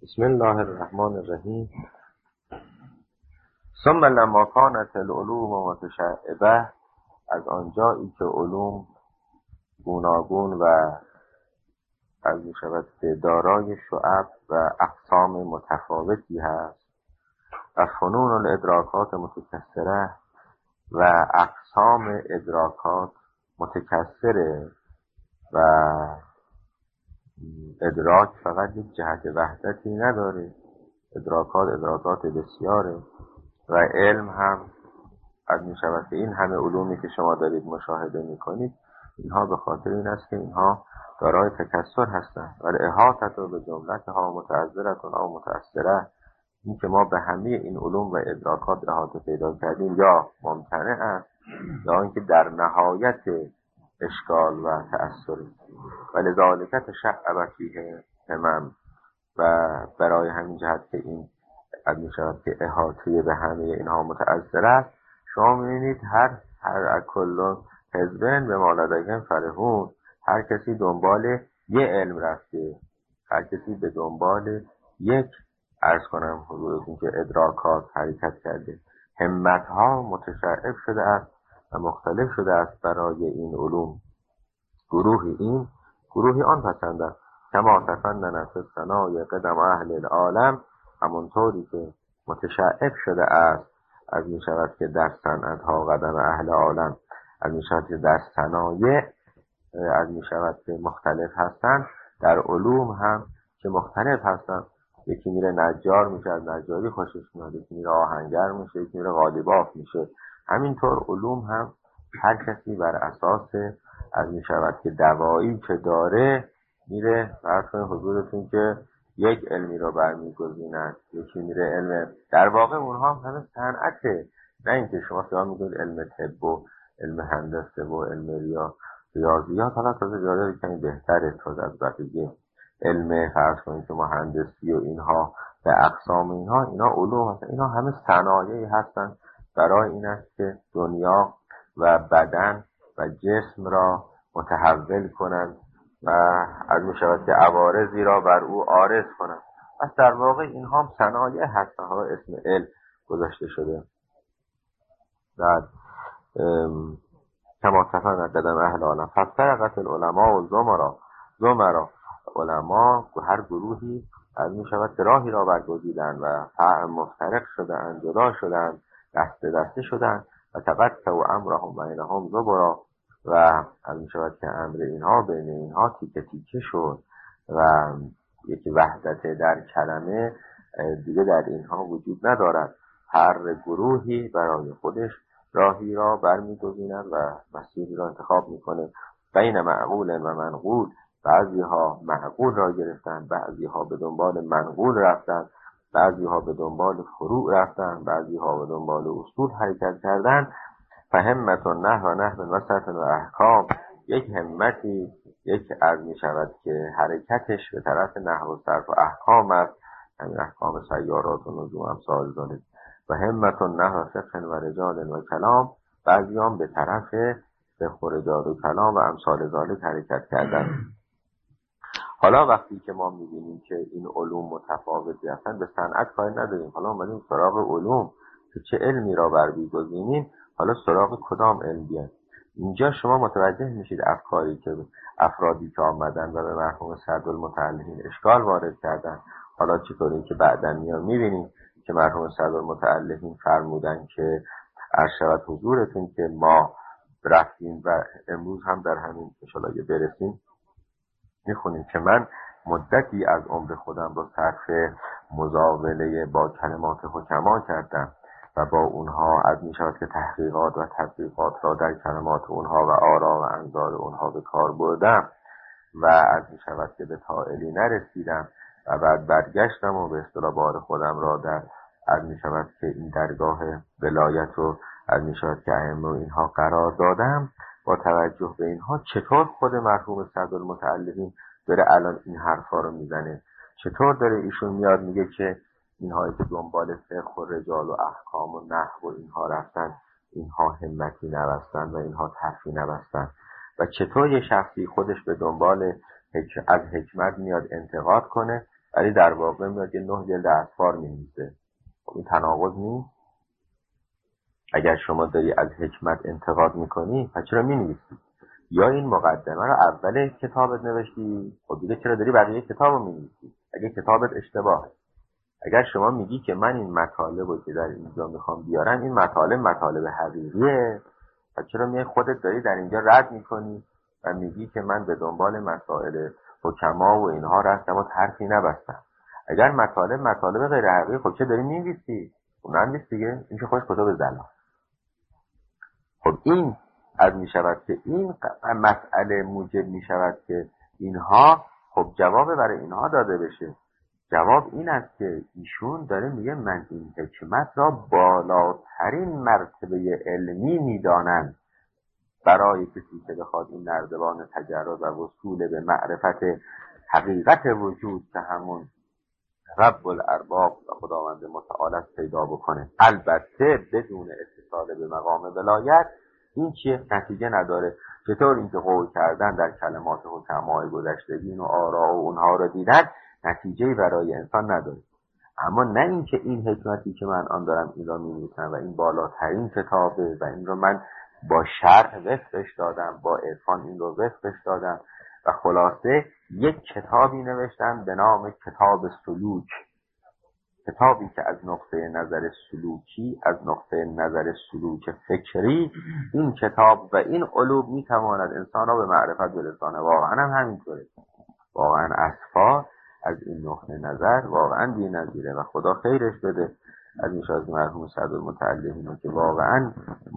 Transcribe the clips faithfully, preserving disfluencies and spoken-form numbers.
بسم الله الرحمن الرحیم. ثم لما كانت العلوم متشعبه، از آنجایی که علوم گوناگون و از می شود که دارای شعب و اقسام متفاوتی هست و فنون الادراکات متکثره و اقسام ادراکات متکثره و ادراک فقط یک جهت وحدتی نداره، ادراکات ادراکات بسیاره و علم هم از می شود که این همه علومی که شما دارید مشاهده می کنید اینها به خاطر این است که اینها دارای تکثر هستند و احاطت و به جملتها متعذرتون او متأثره. این که ما به همه این علوم و ادراکات احاطه پیدا کردیم یا ممتنع است یا اینکه در نهایت اشکال و تأثر و لذالک تشعب فیه همم، و برای همین جهت که این از می شود که احاطه به همه اینها متأثر است، شما می‌بینید هر هر کل حزبن به ما لدیهم فرحون، هر کسی دنبال یک علم رفته، هر کسی به دنبال یک عرض کنم حضورتون که ادراکات حرکت کرده. همتها متشعب شده است و مختلف شده است برای این علوم. گروهی این گروهی آن پسندند کما تفنن فی الثنای قدم اهل العالم، همونطوری که متشعب شده است از می شود که در صنعتها قدم اهل عالم، از می شود که در صنایع از می شود که مختلف هستند، در علوم هم که مختلف هستند. یکی میره نجار میشه، از نجاری خوشش میاد، یکی میره آهنگر میشه، یکی میره قالیباف میشه. همینطور علوم هم هر کسی بر اساس از می شود که دوایی که داره میره فرض کنید حضورتون که یک علمی رو برمیگزینند، یکی میره علم، در واقع اونها هم همه صنعته، نه اینکه شما فقط میگید علم طب و علم هندسه و علم ریا ریاضیات، حالا تازه ریاضیات کمی بهتره تازه از بقیه علم فرض کنید که مهندسی و اینها به اقسام اینها اینا علوم هستن، اینا همه صنایعی هستن برای این است که دنیا و بدن و جسم را متحول کنند و از می شود که عوارضی را بر او عارض کنند. پس در واقع اینها هم صنایع هستن، حالا اسم علم گذاشته شده. بعد کما تفنن قدم اهل عالم فافترقت العلماء و زمرا زمرا علما هر گروهی از می شود که راهی را برگزیدند و مفترق شدند، جدا شدند، دسته دسته شدند و تقطعوا امرهم بینهم زبرا، و از می شود که امر اینها بین اینها تیکه تیکه شد و یک وحدت در کلمه دیگه در اینها وجود ندارد. هر گروهی برای خودش راهی را برمی‌گزیند و مسیری را انتخاب میکنه. بین معقول و منقول، بعضی ها معقول را گرفتن، بعضی ها به دنبال منقول رفتن، بعضی ها به دنبال فروع رفتن، بعضی ها به دنبال اصول حرکت کردن. فهمت و نه و نه و سطح و احکام، یک همتی یک از می شود که حرکتش به طرف نحو و صرف و احکام است، همین احکام سیارات و نجوم امثال ذالک. و همت و نه و فقه و رجال و کلام، بعضی هم به طرف فقه و رجال و کلام و امثال ذالک حرکت کردن. حالا وقتی که ما می‌بینیم که این علوم متفاوتی هستند، به صنعت کاری نداریم، حالا اومدیم سراغ علوم که چه علمی را برمی‌گزینیم، حالا سراغ کدام علم بیان. اینجا شما متوجه میشید افکاری که افرادی که آمدن و به مرحوم صدرالمتعلمین اشکال وارد کردن، حالا چطوری که بعداً میان می‌بینیم که مرحوم صدرالمتعلمین فرمودن که عرض شود حضورتون که ما رفتیم و امروز هم در همین انشاءالله برسیم میخونیم که من مدتی از عمر خودم رو صرف مزاوله با کلمات حکما کردم و با اونها از می شود که تحقیقات و تطبیقات را در کلمات اونها و آرا و انظار اونها به کار بردم و از می شود که به طائلی نرسیدم و بعد برگشتم و به اصطلاح بار خودم را در از می شود که این درگاه ولایت و از می شود که ائمه اینها قرار دادم. با توجه به اینها چطور خود مرحوم صدرالمتعلمین داره الان این حرفا رو میزنه، چطور داره ایشون میاد میگه که اینهایی که دنبال فقه و رجال و احکام و نحو و اینها رفتن اینها همتی نبستن و اینها طرفی نبستن، و چطور یه شخصی خودش به دنبال از حکمت میاد انتقاد کنه ولی در واقع میاد یه نه جلد اسفار می‌نویسه. خب این تناقض نیست؟ اگر شما داری از حکمت انتقاد میکنی پس چرا می‌نویسی؟ یا این مقدمه رو اول کتابت نوشتی، خب دیگه چرا داری بقیه کتابو می‌نویسی؟ اگه کتابت اشتباهه. اگر شما میگی که من این مطالب رو که در اینجا میخوام بیارم این مطالب مطالب حقیقیه، پس چرا میای خودت داری در اینجا رد میکنی و میگی که من به دنبال مسائل حکما و اینها رفتم و حرفی نبستم؟ اگر مطالب مطالب غیر حقیقی، خب چه داری می‌نویسی؟ اون ننویس دیگه، این که خودش کتاب زلا. خب این از میشود که این مسئله موجب میشود که اینها، خب جواب برای اینها داده بشه. جواب این است که ایشون داره میگه من این حکمت را بالاترین مرتبه علمی میدانم برای کسی که بخواد این نردبان تجرد و وصول به معرفت حقیقت وجود که همون رب الارباب و خداوند متعال است پیدا بکنه. البته بدون اتصال به مقام ولایت این چیه؟ نتیجه نداره. چطور اینکه قول کردن در کلمات حکمای گذشتگین و آرا و اونها رو دیدن نتیجه‌ای برای انسان نداره. اما نه اینکه این حکمتی که من آن دارم این را می‌نویسم و این بالاترین کتابه و این رو من با شرح وفقش دادم، با عرفان این رو وفقش دادم و خلاصه یک کتابی نوشتم به نام کتاب سلوک، کتابی که از نقطه نظر سلوکی، از نقطه نظر سلوک فکری این کتاب و این علوم میتواند انسان را به معرفت برسانه. واقعا هم همینطوره. واقعا اسفار از این نقطه نظر واقعا بی‌نظیره و خدا خیرش بده از این شازی مرحوم صدرالمتعلمین که واقعا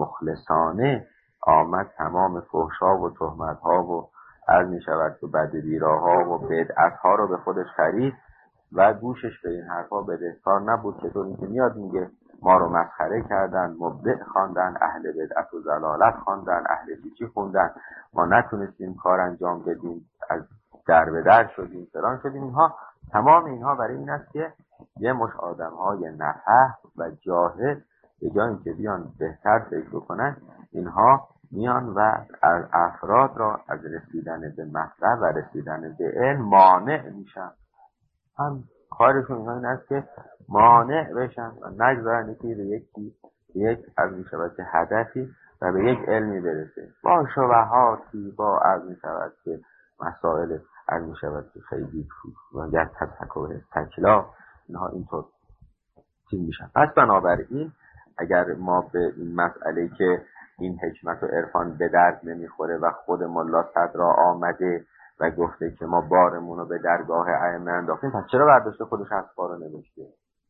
مخلصانه آمد تمام فحشا و تهمت‌ها و از می شود که بدبیراها و بدعت‌ها رو به خودش خرید و گوشش به این حرفا بدهکار نبود. چطور این که میاد میگه ما رو مسخره کردن، مبدع خواندن، اهل بدعت و ضلالت خواندن، اهل چیچی خوندن، ما نتونستیم کار انجام بدیم، از در به در شدیم، فلان شدیم. اینها تمام اینها برای این است که یه مش آدم‌های نفح و جاهل به جای اینکه بیان بهتر فکر بکنن، اینها میان و از افراد را از رسیدن به مطلب و رسیدن به علم مانع میشن. هم کارشون اینا این است که مانع بشن و نگذارن یکی به یکی به یک از میشود که هدفی و به یک علمی برسه با شبهاتی، با از میشود که مسائل از میشود که خیلی و یک تفکر تکلا اینها اینطور چیز میشن. پس بنابراین اگر ما به این مسئله که این حکمت و عرفان به درد نمیخوره و خود ملا صدرا آمده و گفته که ما بارمون رو به درگاه ائمه انداختیم، پس چرا برداشته خودش اسفار رو نوشته؟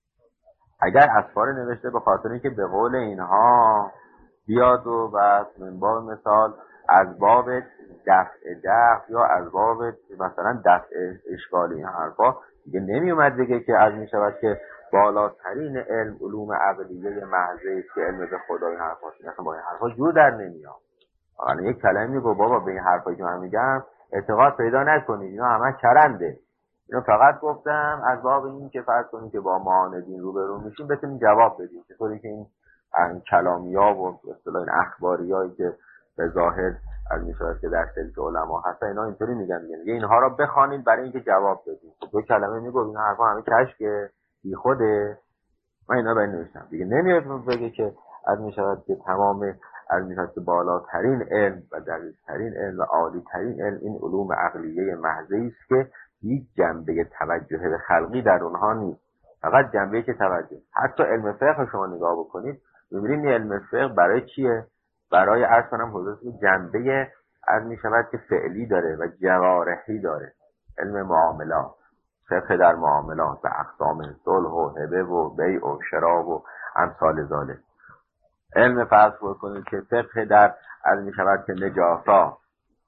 اگر اسفار نوشته به خاطر اینکه به قول اینها بیاد و بس من باب مثال از باب دفع دفع یا از باب مثلا دفع اشکال این حرفا دیگه نمی اومد دیگه که از می شود که بالاترین علم علوم عقلیه محضه است که علم به خدا این حرفا اصلا با این حرفا جور در نمیاد. حالا یک کلمه میگه بابا به این حرفایی که من میگم اعتقاد پیدا نکنید، اینا همه چرنده. اینو فقط گفتم از باب این که فرض کنید که با معاندین روبرو میشیم بتونیم جواب بدیم. چطوری که این این کلامی‌ها و اصطلاح این اخباریایی که به ظاهر از میشود که در سلک علما هست اینا اینطوری میگن میگن اینها را بخوانید برای اینکه جواب بدید. خب دو کلمه میگه این حرفا همه کشکه بی خوده. من اینا برای نوشتم دیگه. نمیاد بگه که از میشود که تمام از میشود که بالاترین علم و دقیق‌ترین علم و عالی‌ترین علم این علوم عقلیه محضی است که هیچ جنبه توجه به خلقی در اونها نیست، فقط جنبه که توجه. حتی علم فقه شما نگاه بکنید می‌بینید این علم فقه برای چیه؟ برای عرض کنم حضورت جنبه از میشود که فعلی داره و جوارحی داره. علم معاملات، فقه در معاملات و اقسام صلح و هبه و بیع و شرا و امثال ذالک. علم فرض بکنید که فقه در از میشود که نجاسا،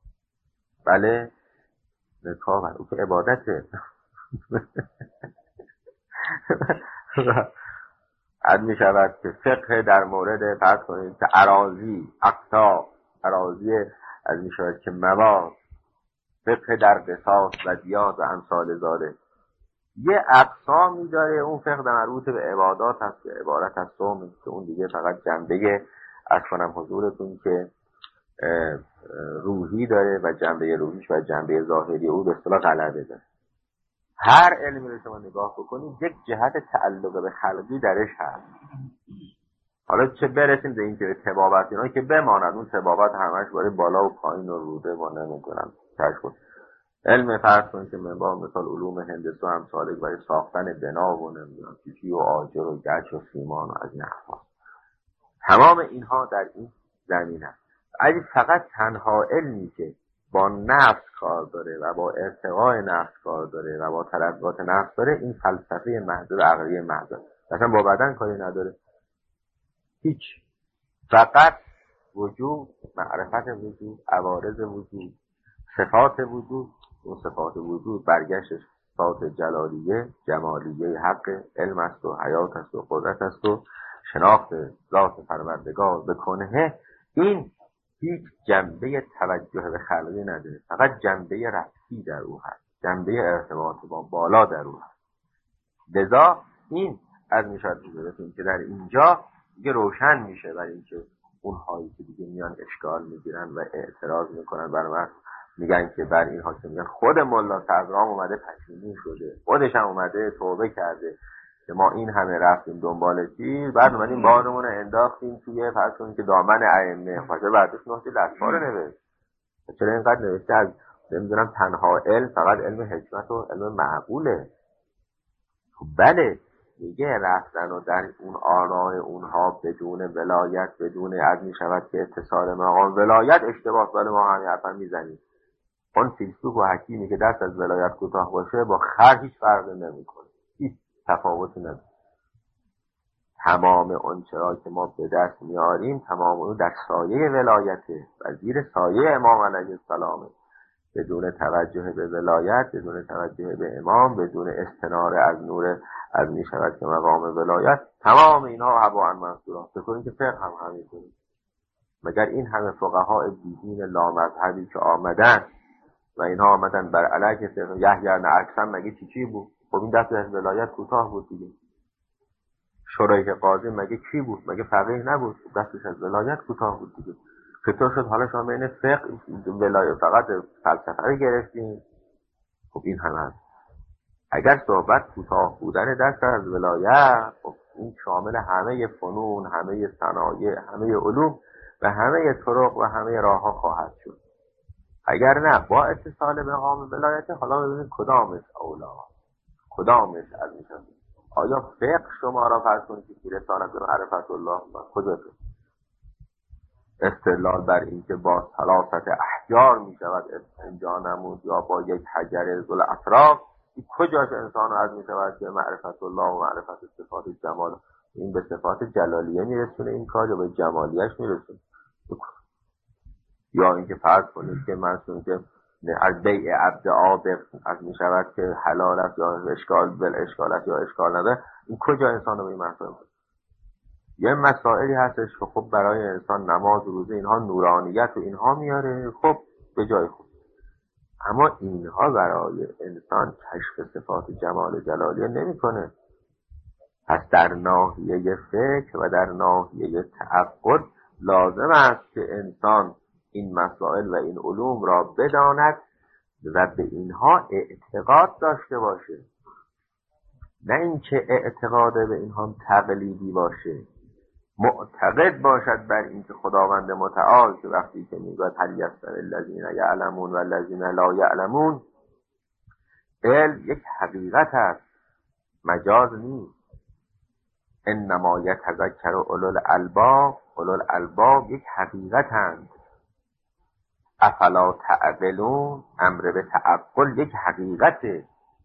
بله نکاح او که عبادته از میشود که فقه در مورد فرض کنید که اراضی اقطاع اراضی از میشود که مواد، فقه در قصاص و دیات و امثال ذالک. یه اقسامی داره اون فقه مربوط به عبادات هست که عبارت از صوم که اون دیگه فقط جنبه از کنم حضورتون که روحی داره و جنبه روحیش و جنبه ظاهری او به اصطلاح غلبه داره. هر علمی رو شما نگاه بکنید یک جهت تعلق به خلقی درش هست. حالا چه برسیم به این که طبابت اینا که بماند، اون طبابت همش برای بالا و پایین و روده ما نمیکنم کشف. علم فرض کنید که منبع مثال علوم هندسه هم سالک برای ساختن بنا و نمیدونم چیچی و آجر و گچ و سیمان و از این حرفا، تمام اینها در این زمین هست. اگه فقط تنها علمی که با نفس کار داره و با ارتقاء نفس کار داره و با تلقات نفس داره، این فلسفه محض و عقلی محض، اصلا با بدن کاری نداره، هیچ، فقط وجود، معرفت وجود، عوارض وجود، صفات وجود. اون صفات وجود برگشتش صفات جلالیه، جمالیه حق، علم است و حیات است و قدرت است و شناخت ذات پروردگار به کنه. این هیچ جنبه توجه به خلقی نداره، فقط جنبه رفتی در او هست، جنبه ارتباط با بالا در او هست. لذا این از میشد برسیم که در اینجا دیگه روشن میشه برای اینکه اونهایی که دیگه میان اشکال میگیرن و اعتراض میکنن برای میگن که بر اینها که میگن خود ملا صدرام اومده پشیمون شده، خودش هم اومده توبه کرده که ما این همه رفتیم دنبال چیز، بعد اومدیم بارمون رو انداختیم توی فرض کنید که دامن ائمه، خاطر بعدش نوشته دستار نوشت. چرا اینقدر نوشته از نمیدونم تنها علم فقط علم حکمت و علم معقوله؟ خب بله، میگه رفتن و در اون آرای اونها بدون ولایت، بدون از میشود که اتصال مقام ولایت اشتباه، ولی ما همین حرفا میزنیم. اون فیلسوف و حکیمی که دست از ولایت کوتاه باشه با خر هیچ فرقی نمیکنه، هیچ تفاوتی نداره. تمام اون چرا که ما به دست میاریم تمام اون در سایه ولایته و زیر سایه امام علیه السلامه، بدون توجه به ولایت، بدون توجه به امام، بدون استناره از نور از میشود که مقام ولایت، تمام اینها هوا منصورا. بکنید که فقه هم همینطوره. مگر این همه فقهای بیدین لامذهبی که آمدن و اینها آمدن بر علیه فقه یحیی بن اکثم، مگه چی چی بود؟ خب این دست از ولایت کوتاه بود دیگه. شریح قاضی مگه کی بود؟ مگه فقیه نبود؟ دستش از ولایت کوتاه بود دیگه. چطور شد حالا شما بین فقه ولایت فقط فلسفه رو گرفتین؟ خب این هم هست. اگر صحبت کوتاه بودن دست از ولایت، خب این شامل همه فنون، همه صنایع، همه علوم و همه طرق و همه راه ها خواهد شد. اگر نه با اتصال به مقام ولایت، حالا ببینید کدامش اولا، کدامش از میشن. آیا فقه شما را فرض کنید که رسالت به معرفت الله کجا شد؟ استدلال بر این که با ثلاثت احجار می شود استنجا نمود یا با یک حجر ذل اطراف، این کجاش انسان از می شود که معرفت الله و معرفت صفات جمال، این به صفات جلالیه می رسونه این کار، یا به جمالیش می رسونه؟ یا اینکه فرض کنید که منصور که از بیع عبد عابق از می شود که حلال است یا اشکال بل اشکال است یا اشکال نداره، این کجا انسان رو به این مسائل؟ یه مسائلی هستش که خب برای انسان نماز و روزه اینها نورانیت و اینها میاره، خب به جای خود، اما اینها برای انسان کشف صفات جمال جلالیه نمیکنه. پس در ناحیه فکر و در ناحیه تعقل لازم است که انسان این مسائل و این علوم را بداند و به اینها اعتقاد داشته باشه، نه اینکه اعتقاد به اینها تقلیدی باشه، معتقد باشد بر اینکه خداوند متعال که وقتی که میگوید هل یستوی الذین یعلمون و الذین لا یعلمون، علم یک حقیقت است، مجاز نیست. انما یتذکر اولو الالباب، اولو الالباب یک حقیقتند. افلا تعقلون، امر به تعقل یک حقیقته.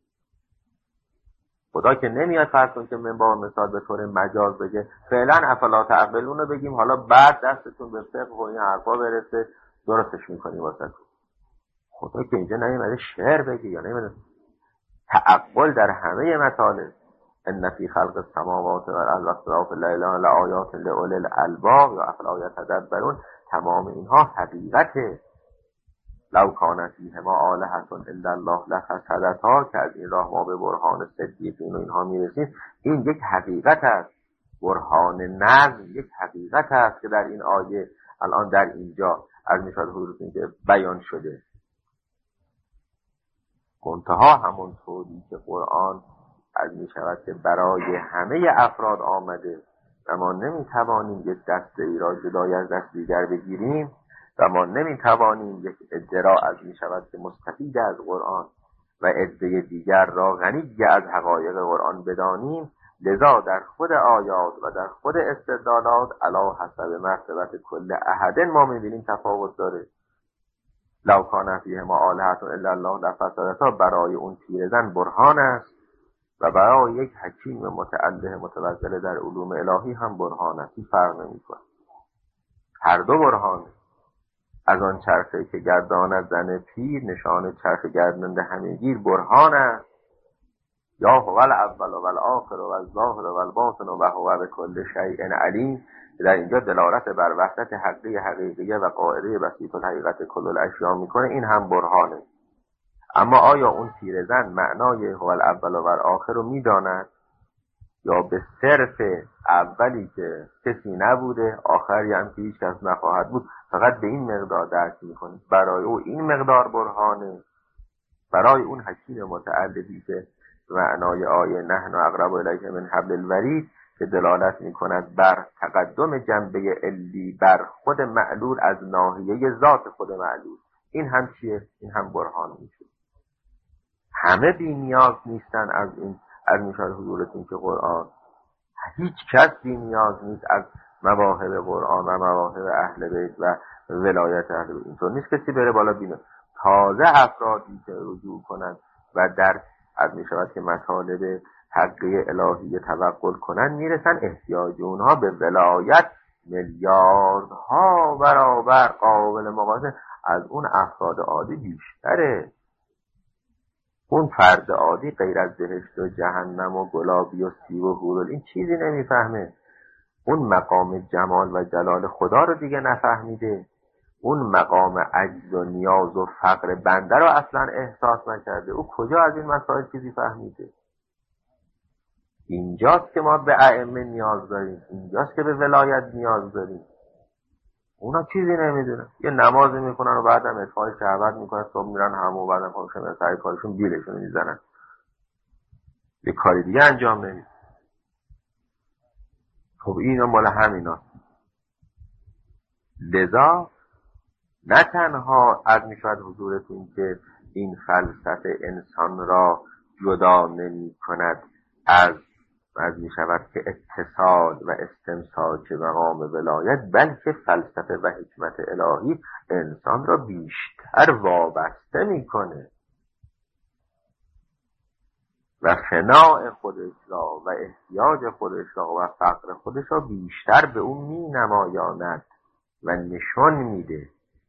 خدا که نمیاد فرض کن که من با مثال به طور مجاز بگه فعلا افلا تعقلون رو بگیم، حالا بعد دستتون به فقه و این حرفا برسه درستش میکنیم واسه. خدا که اینجا نمیاد شعر بگه یا نمیاد. تعقل در همه مطالب. ان فی خلق السماوات والارض واختلاف الليل لآیات لأولی الالباب یا افلا یتدبرون، تمام اینها حقیقته. لو کان فیهما آلهة الا الله لفسدتا، که از این راه ما به برهان صدیقین و اینها میرسیم. این یک حقیقت است. برهان نظم یک حقیقت است که در این آیه الان در اینجا از میشد حضورتون که بیان شده. منتها همون طوری که قرآن از می شود که برای همه افراد آمده و ما نمی توانیم یک دسته ای را جدای از دست دیگر بگیریم و ما نمی توانیم یک عده را از می شود که مستفید از قرآن و عده دیگر را غنی از حقایق قرآن بدانیم، لذا در خود آیات و در خود استدلالات علی حسب مرتبت کل احد ما می‌بینیم تفاوت داره. لو کان فیهما آلهة الا الله لفسدتا برای اون پیرزن برهان است و برای یک حکیم متعله متوسل در علوم الهی هم برهان است. این فرق نمی‌کنه، هر دو برهانه. از آن چرخه که گرداند زن پیر نشان چرخ گردنده همهگیر برهان است. یا هو الاول و الاخر و الظاهر و الباطن و هو بكل شیء علیم. در اینجا دلالت بر وحدت حقیقی حقیقیه و قاعده بسیط الحقیقت کل الاشیاء میکنه، این هم برهانه. اما آیا اون پیرزن معنای هو الاول و الاخر رو میداند یا به صرف اولی که کسی نبوده آخری هم که هیچ کس نخواهد بود فقط به این مقدار درک میکنه؟ برای او این مقدار برهانه. برای اون حکیم متعلقی که معنای آیه نحن اقرب الیک من حبل الورید که دلالت میکند بر تقدم جنبه علی بر خود معلول از ناحیه ذات خود معلول، این هم چیه؟ این هم برهان میشه. همه بی نیاز نیستن از این از میشار حضورتون که قرآن، هیچ کس بی نیاز نیست از مواهب قرآن و مواهب اهل بیت و ولایت اهل بیت. اینطور نیست کسی بره بالا بینه. تازه افرادی که رجوع کنند و در از میشود که مطالب حقیقی الهی توقل کنند میرسن احتیاج اونها به ولایت میلیاردها برابر قابل مقایسه از اون افراد عادی بیشتره. اون فرد عادی غیر از بهشت و جهنم و گلابی و سیب و حور این چیزی نمیفهمه. اون مقام جمال و جلال خدا رو دیگه نفهمیده. اون مقام عجز و نیاز و فقر بنده رو اصلا احساس نکرده. او کجا از این مسائل چیزی فهمیده؟ اینجاست که ما به ائمه نیاز داریم، اینجاست که به ولایت نیاز داریم. اونا چیزی نمیدونن، یه نمازی میکنن و بعدم ادفاع شهوت میکنن، صبح میرن همون بعدم خودشون به سر کارشون بیلشون میزنن، یه کاری دیگه انجام نمیدن. خب اینا مال همینا. لذا نه تنها از میشود حضورتون که این فلسفه انسان را جدا نمی کند از از می شود که اتصال و استمساک مقام ولایت، بلکه فلسفه و حکمت الهی انسان را بیشتر وابسته می کنه و فناء خودش را و احتیاج خودش را و فقر خودش را بیشتر به اون می نمایاند و نشان میده.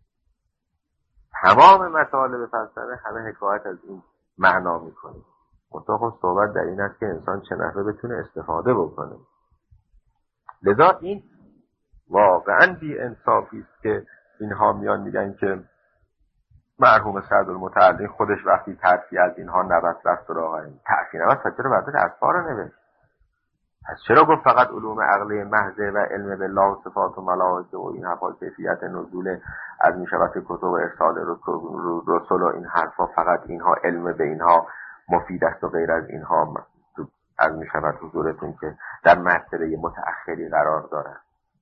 تمام مطالب فلسفه همه حکایت از این معنا میکنه. منتها صحبت در این است که انسان چه نحوه بتونه استفاده بکنه. لذا این واقعا بی انصافی است که اینها میان میگن که مرحوم سعدالمتعلی خودش وقتی ترفی از اینها نبست رفت سراغ این ترفی نبست پس چرا برداشت اطفال رو نوشت؟ پس چرا گفت فقط علوم عقلی محضه و علم بالله و صفات و ملائکه و این حرفا کیفیت نزول از میشود که کتب و ارسال رسول و این حرفا فقط اینها علم به اینها مفید است و غیر از اینها از میشود حضورتون که در مرتبه متأخری قرار دارن.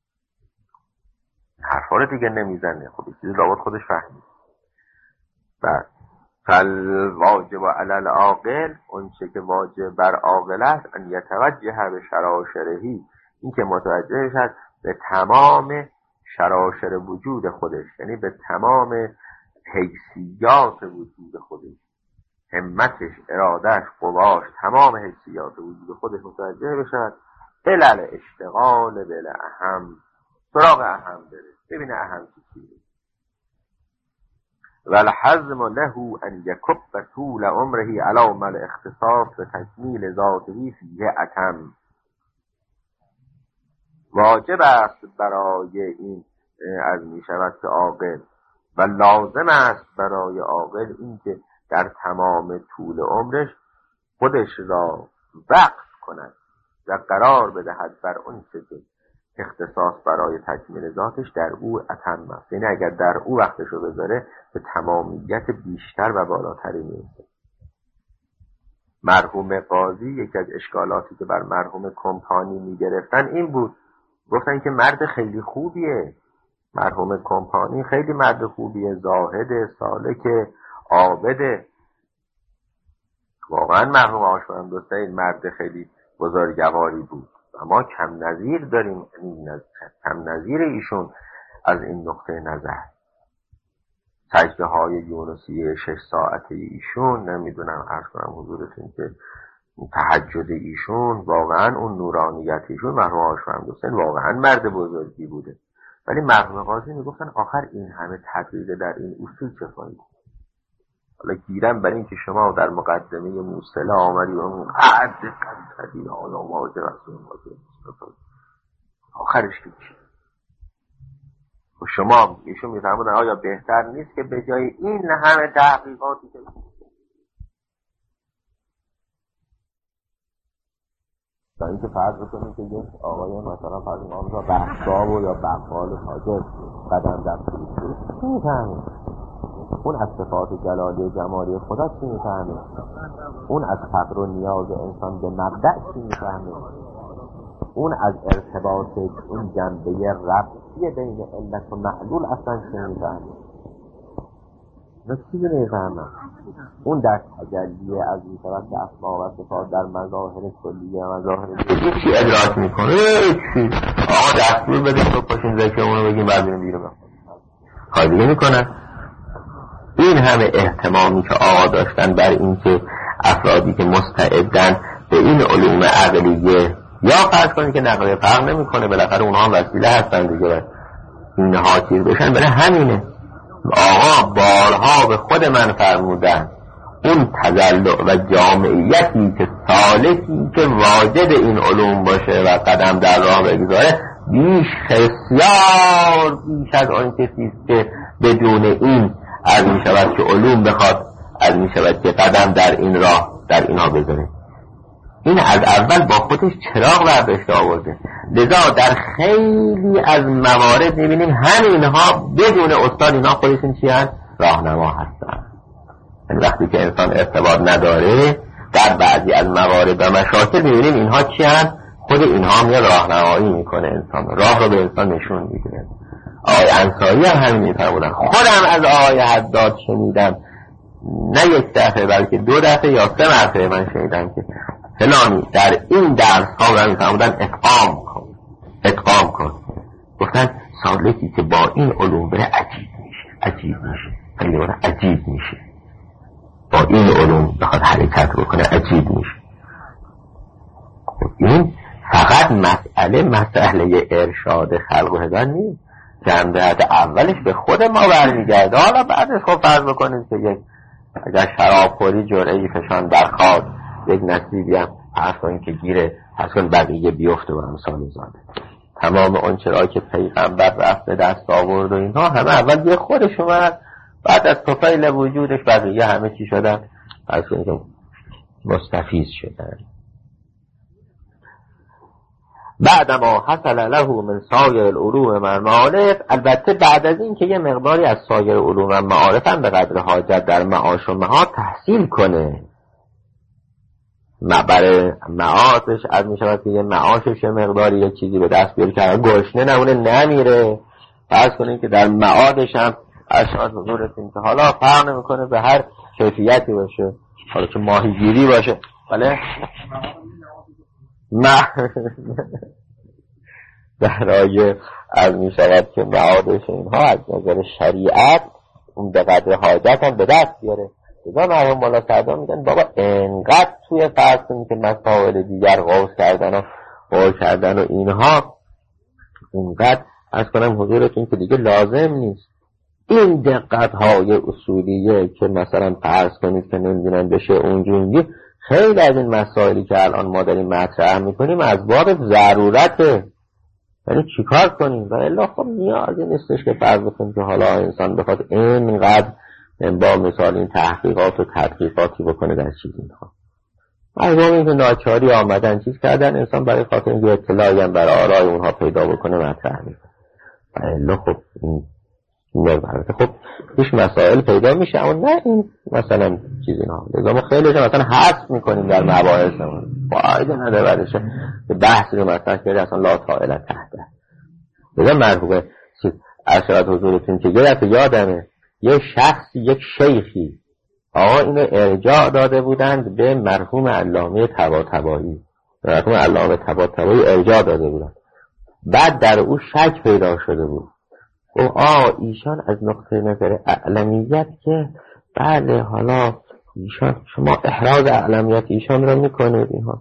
حرفا رو دیگه نمیزنه. خب این چیزی لابد خودش فهمید. و فالواجب علی العاقل، اون چه که واجب بر عاقل است، ان یتوجه به شراشرهی، این که متوجه شد به تمام شراشر وجود خودش، یعنی به تمام حیثیات وجود خودش، همتش، ارادش، قواش، تمام حیثیات وجود خودش متوجه بشد. علل اشتغال بل اهم، سراغ اهم بره، ببینه اهم چیزی. والحزم له ان یکب طول عمره علی مل اختصاص و تکمیل ذاته فیه اتم. واجب است برای این از می شود که عاقل و لازم است برای عاقل این که در تمام طول عمرش خودش را وقف کند و قرار بدهد بر اون چه که اختصاص برای تکمیل ذاتش در او اتم است. یعنی اگر در او وقتش رو بذاره به تمامیت بیشتر و بالاتری میرسه. مرحوم قاضی یکی از اشکالاتی که بر مرحوم کمپانی میگرفتن این بود، گفتن که مرد خیلی خوبیه، مرحوم کمپانی خیلی مرد خوبیه، زاهد، سالک، عابده. واقعا مرحوم آشوب حسین مرد خیلی بزرگواری بود و ما کم نظیر داریم، کم نظیر ایشون از این نقطه نظر. سجده های یونسی شش ساعته ایشون، نمیدونم عرض کنم حضورتون که تهجد ایشون، واقعا اون نورانیت ایشون، مرحوم آشوب حسین واقعا مرد بزرگی بوده. ولی مرحوم قاضی میگفتن آخر این همه تدقیق در این اصول چه فایده؟ حالا گیرم بر این که شما در مقدمه موصله آمدی و اون قد دقت کردی حالا واجه رسول واجه آخرش که چی؟ و شما ایشون میفرمودن آیا بهتر نیست که به جای این همه تحقیقاتی که تا اینکه فرض بکنیم که یک آقای مثلا فرض امام را بحثاب و یا بقال حاجر قدم در فروش چی میفهمه؟ اون از صفات جلالی جمالی خدا چی میفهمه؟ اون از فقر و نیاز انسان به مبدأ چی میفهمه؟ اون از ارتباط اون جنبه ربطی بین علت و معلول اصلا چی میفهمه؟ نه چیزی نمیفهمه. اون در تجلی از میشود که اسما و صفات در مظاهر کلیه و مظاهر کلیه چی ادراک میکنه؟ چی؟ آقا دستور بده تو پاشین ذکرمونو بگیم بعد بریم بیرون کار دیگه میکنن. این همه اهتمامی که آقا داشتن بر این که افرادی که مستعدن به این علوم عقلیه یا فرض کنید که نقل فرق نمیکنه، بالاخره اونها هم وسیله هستن دیگه، اینها چیز بشن، برای همینه آقا بارها به خود من فرمودن اون تجلع و جامعیتی که سالکی که واجد این علوم باشه و قدم در راه بگذاره بیش بسیار بیش از آن کسی که بدون این از می شود که علوم بخواد از می شود که قدم در این راه در اینها بذاره. این از اول با خودش چراغ برداشت آورده، لذا در خیلی از موارد میبینیم همینها بدون استاد اینها خودشون چی هست؟ راهنما هستن. وقتی که انسان ارتباط نداره در بعضی از موارد و مشاکل میبینیم اینها چی هست؟ خود اینها میاد راهنمایی میکنه انسان، راه رو به انسان نشون میده. آقای انصاری هم همین میفرمودن. خودم از آقای حداد شنیدم، نه یک دفعه بلکه دو دفعه یا سه مرتبه من شنیدم که فلانی در این درس ها رو میفرمودن اتقام کن اتقام کن. گفتن سالکی که با این علوم بره عجیب میشه عجیب میشه خیلی باره عجیب میشه، با این علوم بخواد حرکت بکنه عجیب میشه. این فقط مسئله مسئله ارشاد خلق و هدایت نیست، جنبهت اولش به خود ما برمیگرده. حالا بعدش خب فرض بکنید که یک اگر شراب خوری جرعه‌ای فشان برخواد یک نصیبی هم فرض کنید که گیره فرض کنید بقیه بیفته و امثال زاده، تمام اون چرا که پیغمبر رفت به دست آورد و اینها همه اول یه خودش اومد، بعد از طفیل وجودش بقیه همه چی شدن فرض کنید که مستفیض شدن. بعد ما حصل له من سایر العلوم و المعارف، البته بعد از این که یه مقداری از سایر علوم و معارف هم به قدر حاجت در معاش و معاد تحصیل کنه، برای معاشش از می شود که یه معاشش یه مقداری یه چیزی به دست بیاره که گشنه نمونه نمیره، فرض کنید که در معادش هم اشعار حضورتون که حالا فرق نمیکنه به هر کیفیتی باشه، حالا که ماهیگیری باشه بله ما برای از می شود که معادش اینها از نظر شریعت اون به قدر حاجت هم به دست بیاره. دیگه مرحوم مولا سعدا میگن بابا انقدر توی فرض کنید که مسائل دیگر غوث کردن و غوث کردن و اینها انقدر از کنم حضورتون که دیگه لازم نیست. این دقت های اصولیه که مثلا فرض کنید که نمیدونن بشه اونجوری، خیلی از این مسائلی که الان ما داریم مطرح میکنیم از باب ضرورته، یعنی چیکار کنیم و الا خب نیازی نیستش که فرض بکنیم که حالا انسان بخواد اینقدر با مثال این تحقیقات و تدقیقاتی بکنه در چیز اینها. مردمی که ناچاری آمدن چیز کردن، انسان برای خاطر اینکه اطلاعی هم برای آرای اونها پیدا بکنه مطرح میکنه و الا خب این البته خب توش مسائل پیدا میشه، اما نه این مثلا چیزی نه، لذا ما خیلی جا مثلا حذف میکنیم در مباحثمون، فایده نداره بعدش بحثی رو مثلا که اصلا لا طائل تحته. لذا مرحوم ارشد حضورتون که یه دفعه یادمه یه شخصی، یک شیخی آقا اینو ارجاع داده بودند به مرحوم علامه طباطبایی، مرحوم علامه طباطبایی ارجاع داده بودند، بعد در او شک پیدا شده بود. گفت آه ایشان از نقطه نظر اعلمیت که بله حالا ایشان شما احراز اعلمیت ایشان رو میکنید اینها.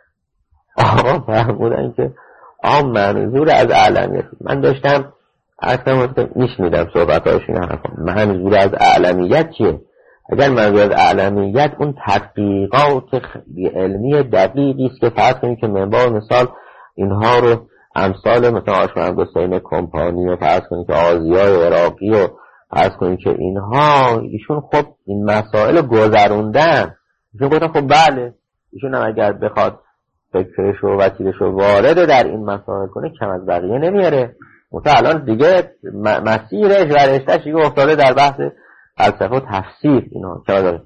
آقا فهمودن که آه منظور از اعلمیت، من داشتم اصلا میشنیدم صحبتاشون حرفا، منظور از اعلمیت چیه؟ اگر منظور از اعلمیت اون تحقیقات علمی دقیقی است که فرض کنید که منبع مثال اینها رو امثال مثلا آشمند حسین کمپانی و فرض کنید که آزیای عراقی و فرض کنید که اینها ایشون خب این مسائل گذروندن، ایشون گفتن خب بله ایشون هم اگر بخواد فکرش و وسیلش رو وارد در این مسائل کنه کم از بقیه نمیاره. مثلا الان دیگه مسیرش و رشتهش دیگه افتاده در بحث فلسفه و تفسیر اینا چرا داره.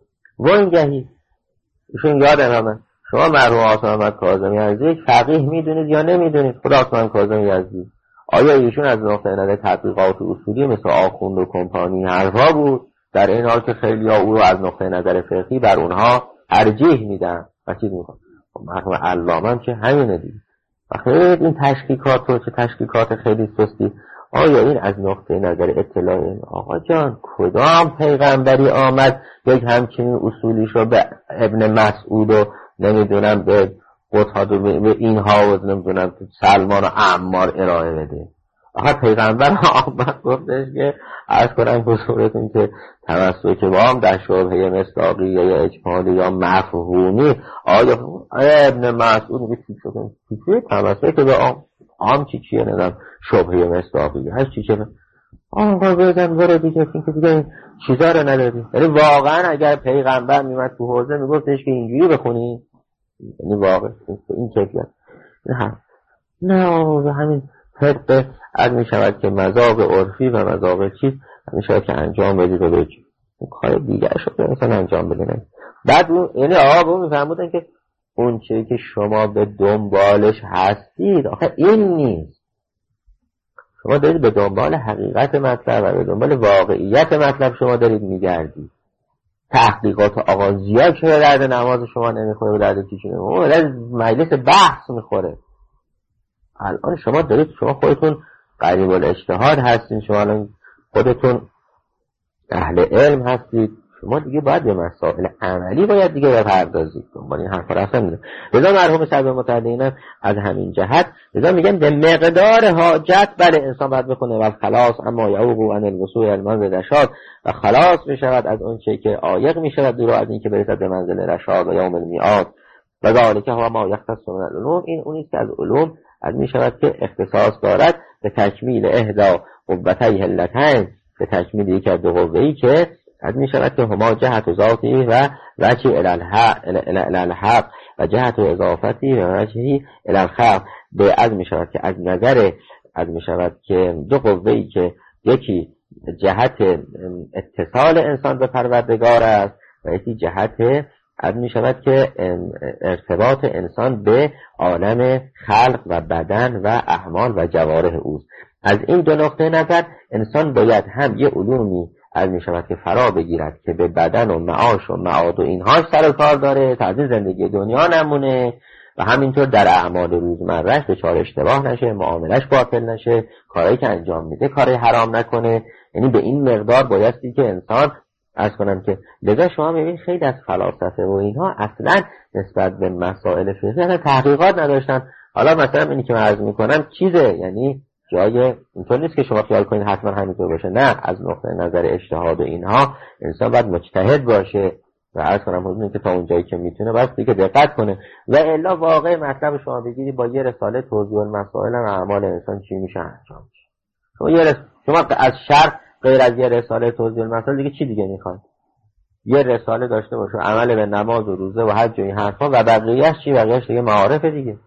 و اینگهی ایشون یادم همه شما مرحوم آثار محمد کاظمی یزدی یک فقیه میدونید یا نمیدونید؟ خود آثار محمد کاظمی یزدی آیا ایشون از نقطه نظر تحقیقات اصولی مثل آخوند و کمپانی حرفا بود، در این حال که خیلی ها او رو از نقطه نظر فقهی بر اونها ترجیح میدن و چیز میکنن؟ مرحوم علامه هم که همینه دیگه. و خیلی این تشکیکات رو چه تشکیکات خیلی سستی. آیا این از نقطه نظر اطلاع این آقا جان کدام پیغمبری آمد یک همچنین اصولیش رو به ابن مسعود و نمیدونم به قطاد و به اینها و نمیدونم سلمان و عمار ارائه بده؟ آقا پیغمبر آمد گفتش که عرض کنم بزرگتون که تمسک با هم در شبهه مصداقی یا اجمالی یا مفهومی، آیا ابن مسعود میگه چی شده؟ چی تمسک به آم آم چی چیه ندم شبهه مصداقی هر چی چه آقا بزن بره دیگه که دیگه این چیزا رو نداری. یعنی واقعا اگر پیغمبر میمد تو حوزه میگفتش که اینجوری بخونی، یعنی واقعا این کیفیت نه نه و همین طبق از می شود که مذاق عرفی و مذاق چیز می شود که انجام بدید و بگید کار دیگر شد مثلا انجام بدید. بعد اون یعنی آقا اون می فهمودن که اون چیزی که شما به دنبالش هستید آخه این نیست، شما دارید به دنبال حقیقت مطلب و به دنبال واقعیت مطلب شما دارید میگردید. تحقیقات آقا زیاد که به درد نماز شما نمیخوره، به درد چیزی نمیخوره، به درد مجلس بحث میخوره. الان شما دارید شما خودتون قریب الاجتهاد هستید، شما الان خودتون اهل علم هستید، شما دیگه باید به مسائل عملی باید دیگه بپردازید. دنبال این حرفا رفتن میده. لذا مرحوم صدر متعددین از همین جهت لذا میگن به مقدار حاجت بله انسان باید بخونه و خلاص اما یعوق عن الوصول المنزل رشاد و خلاص میشود از اون چیزی که عایق میشود دور از این که برسد به منزل رشاد و یوم المیعاد و ذالک هو ما یختص من العلوم. این اونیست که از علوم از میشود که اختصاص دارد به تکمیل اهدا قوتیه اللتین، به تکمیل یک از دو قوه‌ای که از می شود که هما جهت و ذاتی و وجهی الالحق و جهت و اضافتی و وجهی الالخلق. به از می شود که از نظر از می شود که دو قوه‌ای که یکی جهت اتصال انسان به پروردگار است و یکی جهت از می شود که ارتباط انسان به عالم خلق و بدن و اعمال و جوارح اوست. از این دو نقطه نظر انسان باید هم یه علومی از می شود که فرا بگیرد که به بدن و معاش و معاد و اینهاش سر و کار داره تا از زندگی دنیا نمونه و همینطور در اعمال روزمرهش به چار اشتباه نشه، معاملش باطل نشه، کارهایی که انجام میده کاری حرام نکنه. یعنی به این مقدار بایستی که انسان از کنم که لذا شما میبینید خیلی از فلاسفه و اینها اصلا نسبت به مسائل فقهی تحقیقات نداشتن. حالا مثلا اینی که من عرض میکنم چیزه، یعنی جای اینطور نیست که شما خیال کنید حتما همینطور باشه، نه، از نقطه نظر اجتهاد و اینها انسان باید مجتهد باشه و عرض کنم حضور که تا اون جایی که میتونه باید دیگه دقت کنه و الا واقع مطلب شما بگیری با یه رساله توضیح المسائل و اعمال انسان چی میشه انجام میشه. شما یه رس... شما از شرع غیر از یه رساله توضیح المسائل دیگه چی دیگه میخواد؟ یه رساله داشته باشه عمل به نماز و روزه و حج و این حرفا و بقیه‌اش چی؟ بقیه‌اش دیگه معارف دیگه.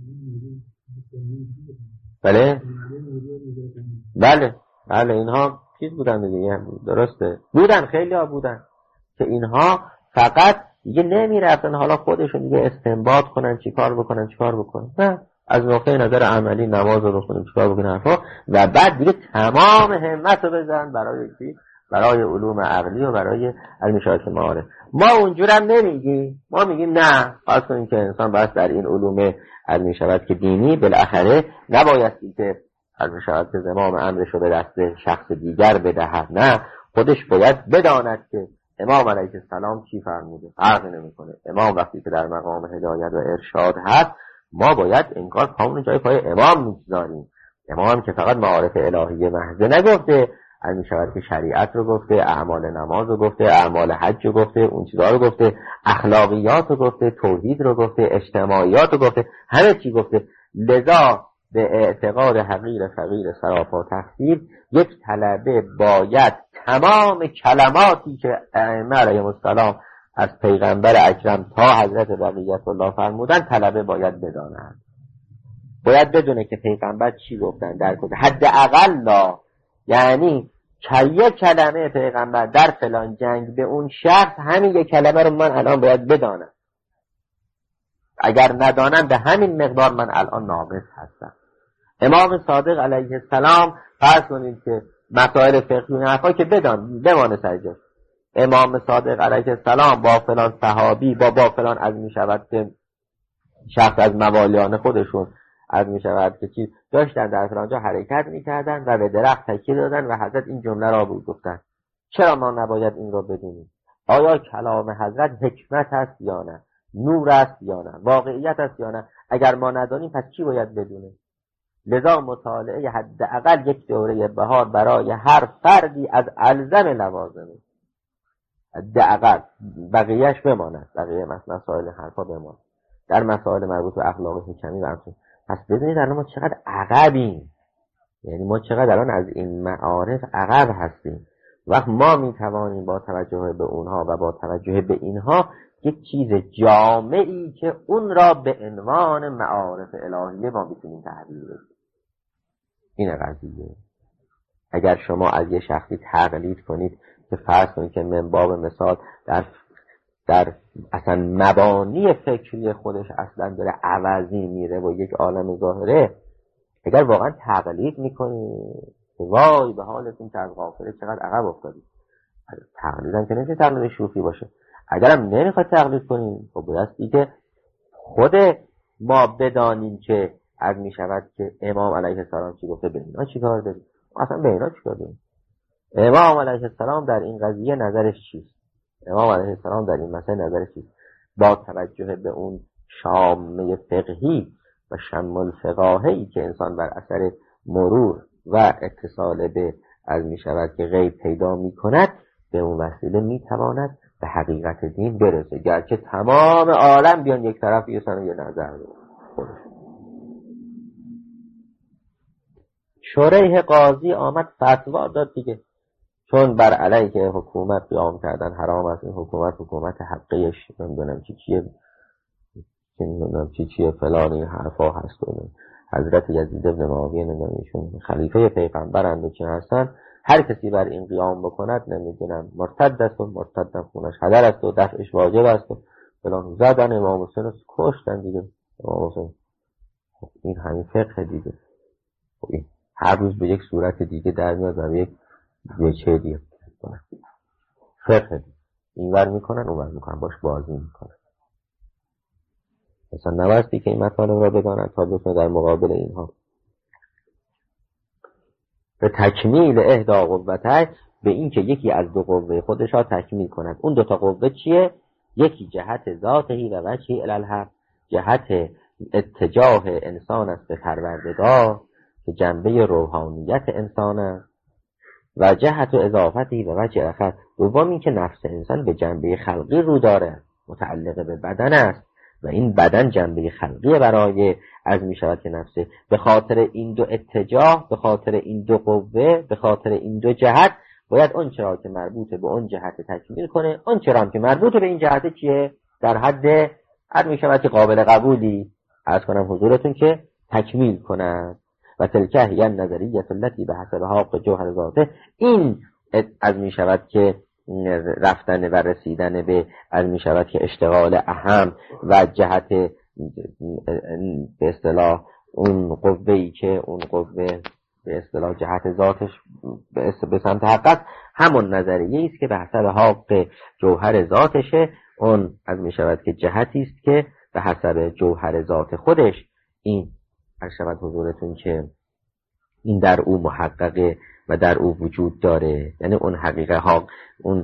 بله بله بله اینها چیز بودن دیگه، درسته بودن، خیلی ها بودن که اینها فقط دیگه نمیرفتن حالا خودشون دیگه استنباط کنن چیکار بکنن چیکار بکنن، نه از نقطه نظر عملی نماز رو بخونیم چیکار بکنن حرفا، و بعد دیگه تمام همت رو بزنن برای چی؟ برای علوم عقلی و برای علم شایعه معارف. ما اونجورم نمیگیم، ما میگیم نه، فرض کنیم که انسان باید در این علوم علمی شود که دینی بالاخره نبایستی که علم شود که زمام امرش رو به دست شخص دیگر بدهد، نه خودش باید بداند که امام علیه السلام چی فرموده، فرقی نمیکنه. امام وقتی که در مقام هدایت و ارشاد هست، ما باید انگار پامون جای پای امام میگذاریم. امام که فقط معارف الهیه محض نگفته، علم شود که شریعت رو گفته، اعمال نماز رو گفته، اعمال حج رو گفته، اون چیزها رو گفته، اخلاقیات رو گفته، توحید رو گفته، اجتماعیات رو گفته، همه چی گفته. لذا به اعتقاد حقیر فقیر سراپا تفسیر یک طلبه باید تمام کلماتی که ائمه علیهم السلام از پیغمبر اکرم تا حضرت بقیت الله فرمودن طلبه باید بداند، باید بدونه که پیغمبر چی گفتن در کجا، حداقل لا، یعنی که یک کلمه پیغمبر در فلان جنگ به اون شخص، همین یک کلمه رو من الان باید بدانم، اگر ندانم به همین مقدار من الان ناقص هستم. امام صادق علیه السلام فرض کنید که مسائل فقهی و حرفا که بدان بمانه سرجاش، امام صادق علیه السلام با فلان صحابی با با فلان از می شود که شخص از موالیان خودشون از می شود که چیز داشتن در فلانجا حرکت می کردن و به درخت تکیه دادن و حضرت این جمله را بود گفتن. چرا ما نباید این را بدونیم؟ آیا کلام حضرت حکمت است یا نه، نور است یا نه، واقعیت است یا نه؟ اگر ما ندانیم پس کی باید بدونه؟ لذا مطالعه حداقل یک دوره بهار برای هر فردی از الزم لوازمه، حداقل بقیهش بماند، بقیه مسائل حرفا بماند، در مسائل مربوط به اخلاق حکمی و همچنین. پس بدونید الان ما چقدر عقبیم، یعنی ما چقدر الان از این معارف عقب هستیم. وقت ما میتوانیم با توجه به اونها و با توجه به اینها یک چیز جامعی که اون را به عنوان معارف الهیه ما بتونیم تحلیل بدیم. این قضیه. اگر شما از یه شخصی تقلید کنید که فرض کنید که من باب مثال در در اصلا مبانی فکری خودش اصلا داره عوضی میره و یک عالم ظاهره، اگر واقعا تقلید میکنید که وای به حالتون که از غافله چقدر عقب افتادید. تقلید هم که نمیشه تقلید شوخی باشه. اگرم نمیخواد تقلید کنید خب بایستی که خود ما بدانیم که از میشود که امام علیه السلام چی گفته، به اینا چی کار داریم، اصلا به اینا چی کار داریم. امام علیه السلام در این قضیه نظرش چیست؟ امام علیه السلام در این مسئله نظرش چیست؟ با توجه به اون شامه فقهی و شم الفقاهی که انسان بر اثر مرور و اتصال به از میشود که غیب پیدا میکند، به اون وسیله میتواند به حقیقت دین برسه، گرچه تمام عالم بیان یک طرف یه سن یه نظر خودش. شریح قاضی آمد فتوا داد دیگه، چون بر علیه حکومت قیام کردن حرام است، این حکومت حکومت حقیش نمیدونم چی چیه نمیدونم چی چیه فلان این حرفا هست. حضرت یزید ابن معاویه نمیدونم ایشون خلیفه پیغمبرند و چی هستن، هر کسی بر این قیام بکند نمیدونم مرتد است و مرتد خونش هدر است و دفعش واجب است و فلان. زدن امام حسین رو کشتن دیگه. امام حسین خب این همین فقه دیگه، خب این هر روز به یک صورت دیگه در میاد و به یک وجه دیگه فقه این ور میکنن اون ور میکنن، باش بازی میکنن. مثلا نبستی که این مطالب را بدانن تا بتونه در مقابل اینها به تکمیل اهدا قوته، به این که یکی از دو قوه خودش را تکمیل کند. اون دوتا قوه چیه؟ یکی جهت ذاتهی و وجهی الالحق، جهت اتجاه انسان است به پروردگار که جنبه روحانیت انسان است، و جهت اضافتی و وجه آخر دوم این که نفس انسان به جنبه خلقی رو داره، متعلق به بدن است و این بدن جنبه خلقی برای از می شود که نفسه. به خاطر این دو اتجاه، به خاطر این دو قوه، به خاطر این دو جهت باید اون چرا که مربوط به اون جهت تکمیل کنه، اون چرا که مربوط به این جهت چیه در حد از می شود که قابل قبولی از کنم حضورتون که تکمیل کنن. و تلکه هی النظریه التي بحسب حق جوهر ذاته. این از می شود که رفتن و رسیدن به از می شود که اشتغال اهم و جهت به اصطلاح اون قوه‌ای که اون قوه به اصطلاح جهت ذاتش به سمت حق است، همون نظریه است که به حسب حق جوهر ذاتشه. اون از می شود که جهتی است که به حسب جوهر ذات خودش این هر شود حضورتون که این در او محققه و در او وجود داره. یعنی اون حقیقه ها، اون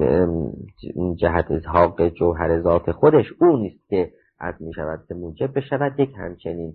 جهت حق جوهر ذات خودش اون نیست که از می شود که موجب بشود یک همچنین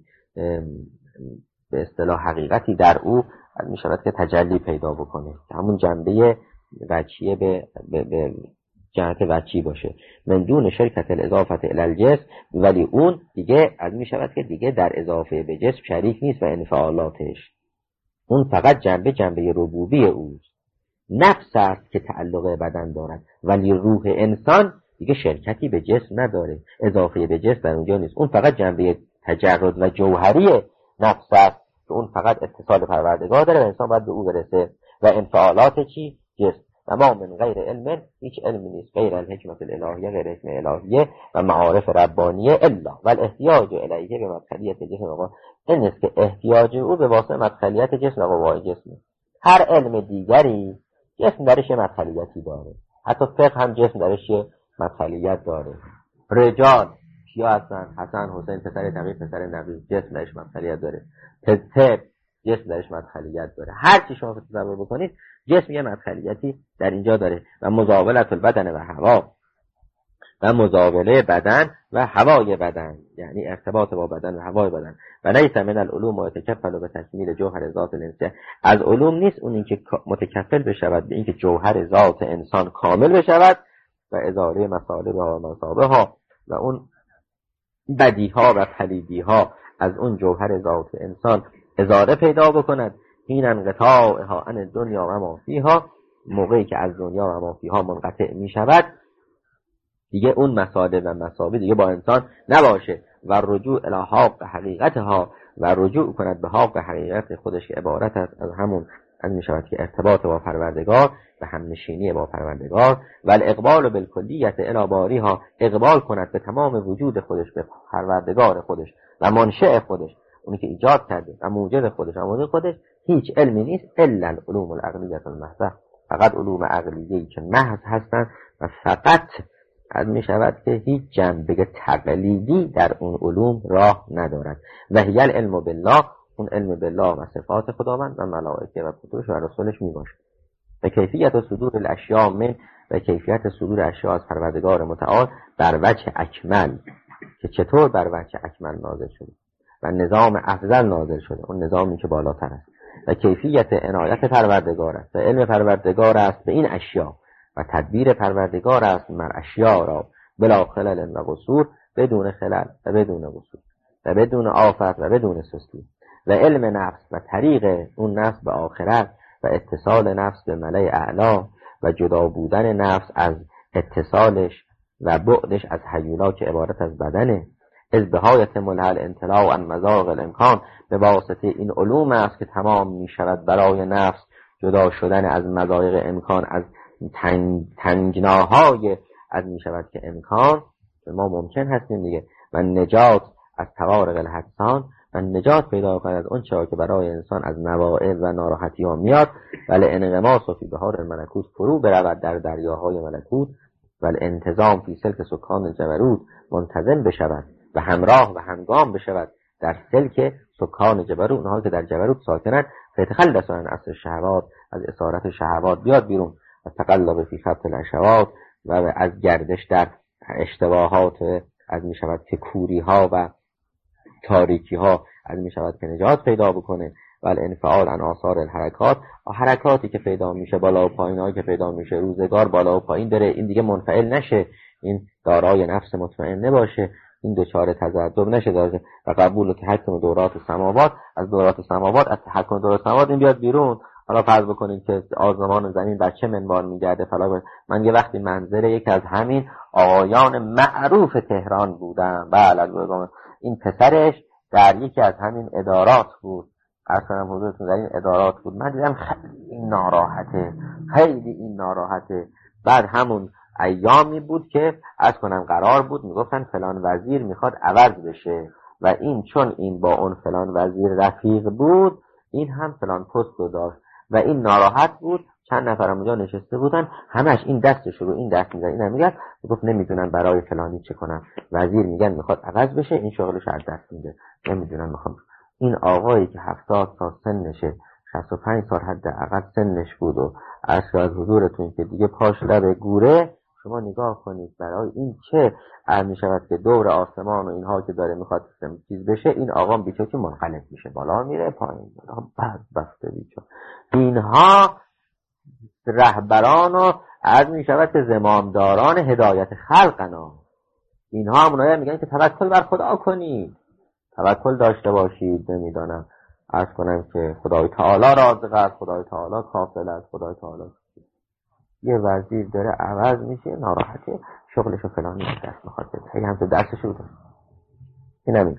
به اصطلاح حقیقتی در او از می شود که تجلی پیدا بکنه، همون جنبه وجهیه به, به, به جهت وجهی باشه. من دون شرکت الاضافه الی الجسم، ولی اون دیگه از می شود که دیگه در اضافه به جسم شریک نیست و انفعالاتش، اون فقط جنبه جنبه ربوبی اوست. نفس است که تعلق بدن دارد، ولی روح انسان دیگه شرکتی به جسم نداره، اضافه به جسم در اونجا نیست. اون فقط جنبه تجرد و جوهری نفس است که اون فقط اتصال پروردگار داره و انسان باید به او برسه. و انفعالات چی؟ جسم. و ما من غیر علم، هیچ علمی نیست غیر الحکمت الالهیه، غیر حکمت الهیه و معارف ربانیه الا و الاحتیاج الیه به مدخلیت جسم و این است که احتیاج او به واسطه مدخلیت جسم و قوای جسم. هر علم دیگری جسم درش مدخلیتی داره، حتی فقه هم جسم درش مدخلیت داره. رجال کیا هستن؟ حسن، حسین، پسر تقی، پسر نبی، جسم درش مدخلیت داره. طب جسم درش مدخلیت داره. هر چی شما تصور بکنید جسم یه مدخلیتی در اینجا داره. و مزاولت البدن و هوا، و مزاوله بدن و هوای بدن، یعنی ارتباط با بدن و هوای بدن. و لیس من العلوم متکفل به تکمیل جوهر ذات الانسان، از علوم نیست اون اینکه متکفل بشود به اینکه جوهر ذات انسان کامل بشود و ازاله مصالحها و مصابها و اون بدیها و پلیدیها از اون جوهر ذات انسان ازاله پیدا بکند. این انقطاعها عن دنیا و ما فیها، موقعی که از دنیا و ما فیها منقطع می شود دیگه اون مساله و مسابه دیگه با انسان نباشه. و رجوع الی حق حقیقتها، و رجوع کند به حق حقیقت خودش که عبارت است از همون از می شود که ارتباط با پروردگار و همنشینی با پروردگار. و الاقبال بالکلیت الی باریها، اقبال کند به تمام وجود خودش به پروردگار خودش و منشأ خودش، اونی که ایجاد کرده و موجد خودش و موجد خودش. هیچ علمی نیست الا العلوم العقلیه المحضه، فقط علوم عقلیه‌ای که محض هستند و فقط از می شود که هیچ جنبه تقلیدی در اون علوم راه ندارد. و هی العلم بالله، اون علم بالله و صفات خداوند و ملائکه و کتبش و رسولش می باشد. و کیفیت صدور الاشیاء من، و کیفیت صدور اشیاء از پروردگار متعال بر وجه اکمل، که چطور بر وجه اکمل نازل شده و نظام افضل نازل شده، اون نظامی که بالاتر است. و کیفیت عنایت پروردگار است و علم پروردگار است به این اشیاء و تدبیر پروردگار است مر اشیاء را بلا خلل و قصور، بدون خلل و بدون قصور و بدون آفت و بدون سستی. و علم نفس و طریق اون نفس به آخرت و اتصال نفس به ملأ اعلا و جدا بودن نفس از اتصالش و بعدش از هیولا که عبارت از بدنه. از بهایت ملحل انطلاع عن مذاق الامکان، به واسطه این علوم است که تمام می شود برای نفس جدا شدن از مذاق امکان، از تنگ تنگناهای از می شود که امکان ما ممکن هستیم دیگه. و نجات از توارق الحدسان، و نجات پیدا کند از اون چرا که برای انسان از نوائب و ناراحتی ها میاد. ولی انغماس و فی بحار الملکوت، فرو برود در دریاهای ملکوت. ولی انتظام فی سلک سکان جبروت، منتظم بشود و همراه و همگام بشود در سلک سکان جبروت، اونها که در جبروت ساکنند. فتخلص عن اثر شهوات، از اسارت شهوات بیاد بیرون. و تقلب فی خط الاشواط، و از گردش در اشتباهات از می شود که کوری ها و تاریکی ها از می شود که نجات پیدا بکنه. و الانفعال عن آثار الحرکات، حرکاتی که پیدا میشه، بالا و پایین هایی که پیدا میشه، روزگار بالا و پایین داره، این دیگه منفعل نشه، این دارای نفس مطمئن نباشه، این دوچار تذبذب نشه داره. و قبول و تحکم دورات سماوات، از دورات سماوات از تحکم دورات سماوات این بیاد بیرون. حالا فرض بکنید که آسمان و زمین بر چه منوال میگرده فلا. من یه وقتی منظر یک از همین آقایان معروف تهران بودم، بله این پسرش در یکی از همین ادارات بود اصلا حضورتون در این ادارات بود، من دیدم خیلی این ناراحته، خیلی این ناراحته. بعد همون ایامی بود که از کنم قرار بود میگفتن فلان وزیر میخواد عوض بشه و این چون این با اون فلان وزیر رفیق بود این هم فلان پست رو داشت و این ناراحت بود. چند نفرم اونجا نشسته بودن، همش این دستش رو این دست میزن، این هم میگه گفت نمیدونن برای فلانی چه کنن، وزیر میگن میخواد عوض بشه، این شغلش از دست میده، نمیدونن میخوام. این آقایی که هفتاد سال سنشه، شصت و پنج سال حداقل سنش بود و عرض از حضورتون که دیگه پاش لب گوره، شما نگاه کنید برای این چه عرض میشود که دور آسمان و اینها که داره میخواد چیز بشه، این آقا بیچاره که منقلب میشه، بالا میره پایین، بعد بسته بیچاره. اینها رهبران و عرض میشود که زمامداران هدایت خلقنا، اینها همونایی میگن که توکل بر خدا کنید، توکل داشته باشید. نمیدانم عرض کنم که خدای تعالی رازق است، خدای تعالی کافل است، خدای تعالی. یه وزیر داره عوض میشه، ناراحته، شغلشو فلانی دست میخواد بده، هی هم تو دستشو بده. این همین.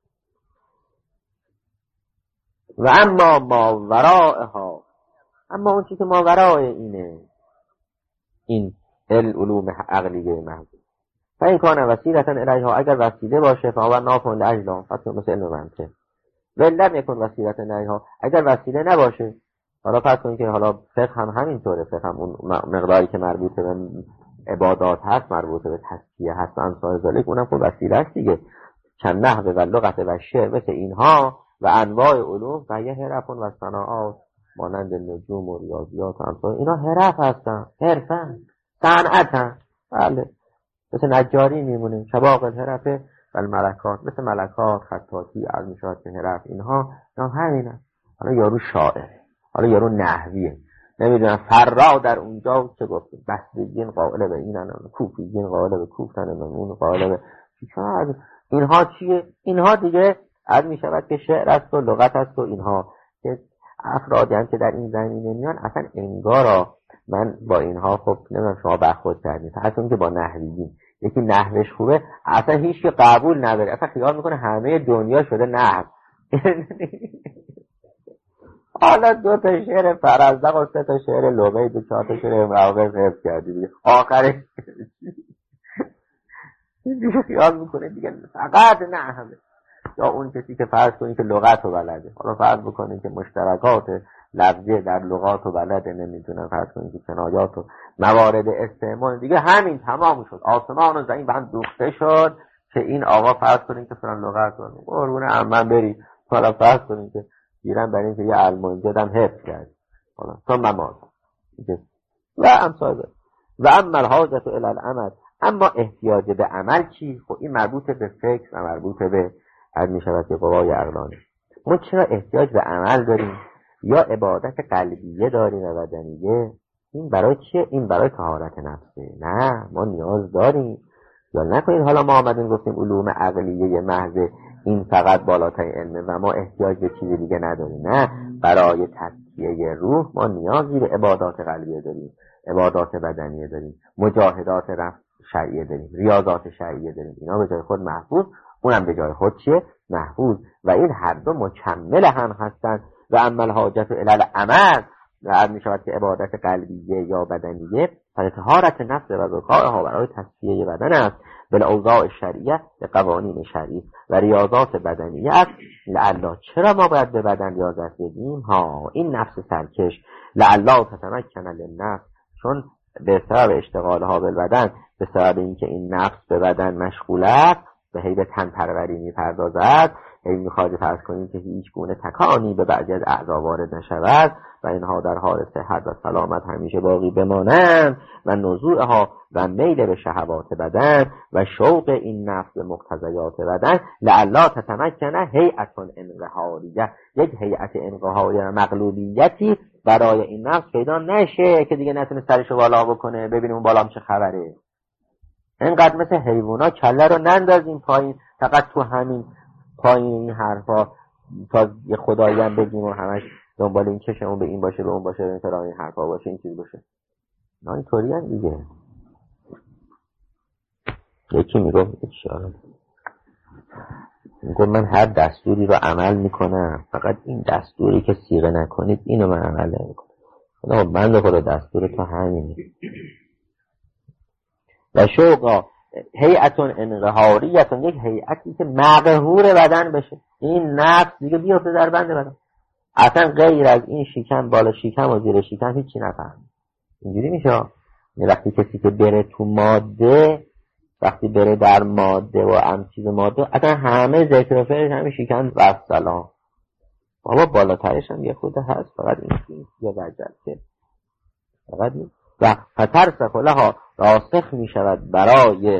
و اما ما ورائها، اما اون چی که ما ورای اینه، این علوم عقلیه محض، و این کانه وسیلتا الیها، اگر وسیله باشه فهو نافع لاجلها، فتح مثل علم منطق. ولم یکن وسیلتا الیها، اگر وسیله نباشه، حالا فرض کنید که حالا فقه هم همینطوره، فقه هم اون مقداری که مربوط به عبادات هست، مربوط به تزکیه هست، امثال ذالک، اونم خب وسیله است دیگه. چند نحوه و لغت و شعر مثل اینها و انواع علوم و یه حرفون و صناعات مانند نجوم و ریاضیات و امثال اینا حرف هستن، حرفن، صنعتن. بله، مثل نجاری میمونیم، شباق الحرفه و الملکات، مثل ملکات، خطاطی، عرض میشود که حرف، اینها اینا همینه. حالا یارو شاعره، حالا یارو نحویه، نمیدونم فرا در اونجا چه گفته، بصریین قائل به اینن، کوفیین قائل به کوفتن، اون قائل به چیکار. اینها چیه؟ اینها دیگه عرض میشود که شعر است و لغت است و اینها که افرادی هم که در این زمینه میان اصلا انگارا من با اینها خب نمیدونم شما برخورد کردید، اصلا که با نحویین یکی نحوش خوبه اصلا هیچ که قبول نداره، اصلا خیال میکنه همه دنیا شده نحو. حالا دو تا شعر فرزدق و سه تا شعر لغوی و چهار تا شعر امرأة حفظ کردی، آخرش دیگه خیال میکنه دیگه فقط نحوه. یا اون کسی که فرض کنید که لغت رو بلده، حالا فرض بکنید که مشترکات لفظی در لغات رو بلده، نمیتونم فرض کنید که کنایات و موارد استعمال دیگه، همین تمام شد، آسمان و زمین به هم دوخته شد که این آقا فرض کنید که فلان لغت رو قربون عمم بری، حالا فرض کنید که گیرن برای اینکه یه المانجد هم حفظ کرد، حالا ثم ماذا و امثال. و اما الحاجت الی العمل، اما احتیاج به عمل چی؟ خب این مربوط به فکر و مربوط به عرض میشود که قوای عقلانی. ما چرا احتیاج به عمل داریم؟ یا عبادت قلبیه داریم و بدنیه؟ این برای چیه؟ این برای طهارت نفسه. نه، ما نیاز داریم. یا نکنید حالا ما آمدیم گفتیم علوم عقلیه محض این فقط بالاترین علمه و ما احتیاج به چیزی دیگه نداریم. نه، برای تزکیه روح ما نیازی به عبادات قلبیه داریم، عبادات بدنیه داریم، مجاهدات رفع شرعیه داریم، ریاضات شرعیه داریم. اینا به جای خود محفوظ، اونم به جای خود چیه؟ محفوظ. و این هر دو مکمل هم هستند. و اما الحاجت الی العمل، و می شود که عبادت قلبیه یا بدنیه برای طهارت نفس و ذکاها، برای تصفیه بدن است، بالاوضاع شرعیه، به قوانین شرعی، و ریاضات بدنیه است. لعلا چرا ما باید به بدن ریاضت بدیم؟ ها، این نفس سرکش لعلا تتمکن للنفس، چون به سبب اشتغالها بالبدن، به سبب اینکه این نفس به بدن مشغول است، به هی به تن پروری میپردازد، هی میخواد فرض کنیم که هیچ گونه تکانی به بعضی از اعضا وارد نشود و اینها در حال صحت و سلامت همیشه باقی بمانند، و نزوعها و میل به شهوات بدن و شوق این نفس به مقتضیات بدن، لعلا تتمکن هیئت انقهاریه، یک هیئت انقهاریه مغلوبیتی برای این نفس پیدا نشه که دیگه نتونه سرشو بالا بکنه، ببینیم اون بالا چه خبره. اینقدر مثل حیوونا کله رو نندازیم پایین، فقط تو همین پایین این حرفا تا یه خدایی هم بگیم و همش دنبال این چشمون به این باشه به اون باشه به این طرح این حرفا باشه این چیز باشه. نه اینطوری هم دیگه. یکی میگم اشاره میگم من هر دستوری رو عمل میکنم، فقط این دستوری که صیغه نکنید اینو من عمل نمیکنم. خدا بنده خدا دستور تو همینه. و شوقا هیئتون انقهاریتون، یک هیئتی که مقهور بدن بشه، این نفس دیگه بیفته در بند بدن، اصلا غیر از این شکم بالا شکم و زیر شکم هیچی نفهم. اینجوری میشه وقتی کسی که بره تو ماده، وقتی بره در ماده و ام چیز ماده، اصلا همه ذکر و فعلش همه شکم و سلام. بابا بالاترش هم یه خود هست، فقط این یه وجه که فقط این و فترسخ لها راسخ می شود برای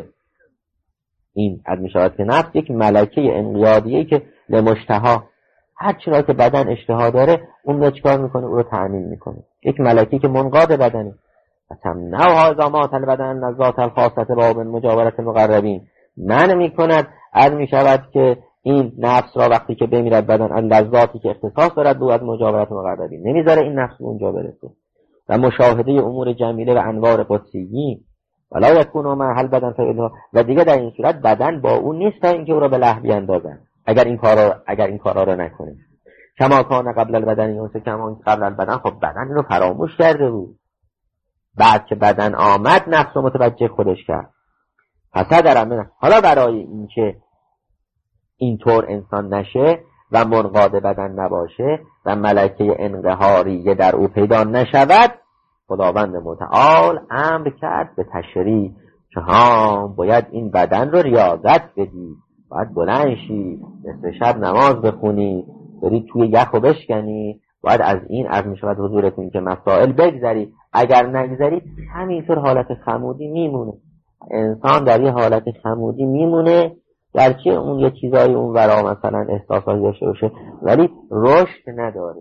این اد می شود که نفس یک ملکه انقیادیه که لمشتها، هر چرا که بدن اشتها داره اون رو چکار میکنه؟ او رو تأمین میکنه. یک ملکه که منقاد بدنه. و تمنعها ازامات البدن از ذات الخاصت با من مجاورت مقربین، من میکند از می شود که این نفس را وقتی که بمیرد بدن از لذاتی که اختصاص دارد دو از مجاورت مقربین، نمیذاره این نفس اونجا برسه. و مشاهده امور جمیله و انوار قدسیی ولا یکون محل بدن فعلها، و دیگه در این صورت بدن با اون نیست تا اینکه او را به لهو بیندازن اگر این کارا اگر این کارا رو نکنه. کما کان قبل البدن یونس، کما قبل البدن، خب بدن رو فراموش کرده بود، بعد که بدن آمد نفس رو متوجه خودش کرد. پس درم حالا برای اینکه اینطور انسان نشه و منقاد بدن نباشه و ملکه انقهاریه در او پیدا نشود، خداوند متعال امر کرد به تشریع که ها باید این بدن رو ریاضت بدی، باید بلند شی، نصف شب نماز بخونی، بری توی یخ و بشکنی، باید از این از می شود حضورتون که مسائل بگذری. اگر نگذری همینطور حالت خمودی میمونه، انسان در یه حالت خمودی میمونه، گرچه اون یه چیزایی اون ورا مثلا احساساتی داشته باشه ولی رشد نداره.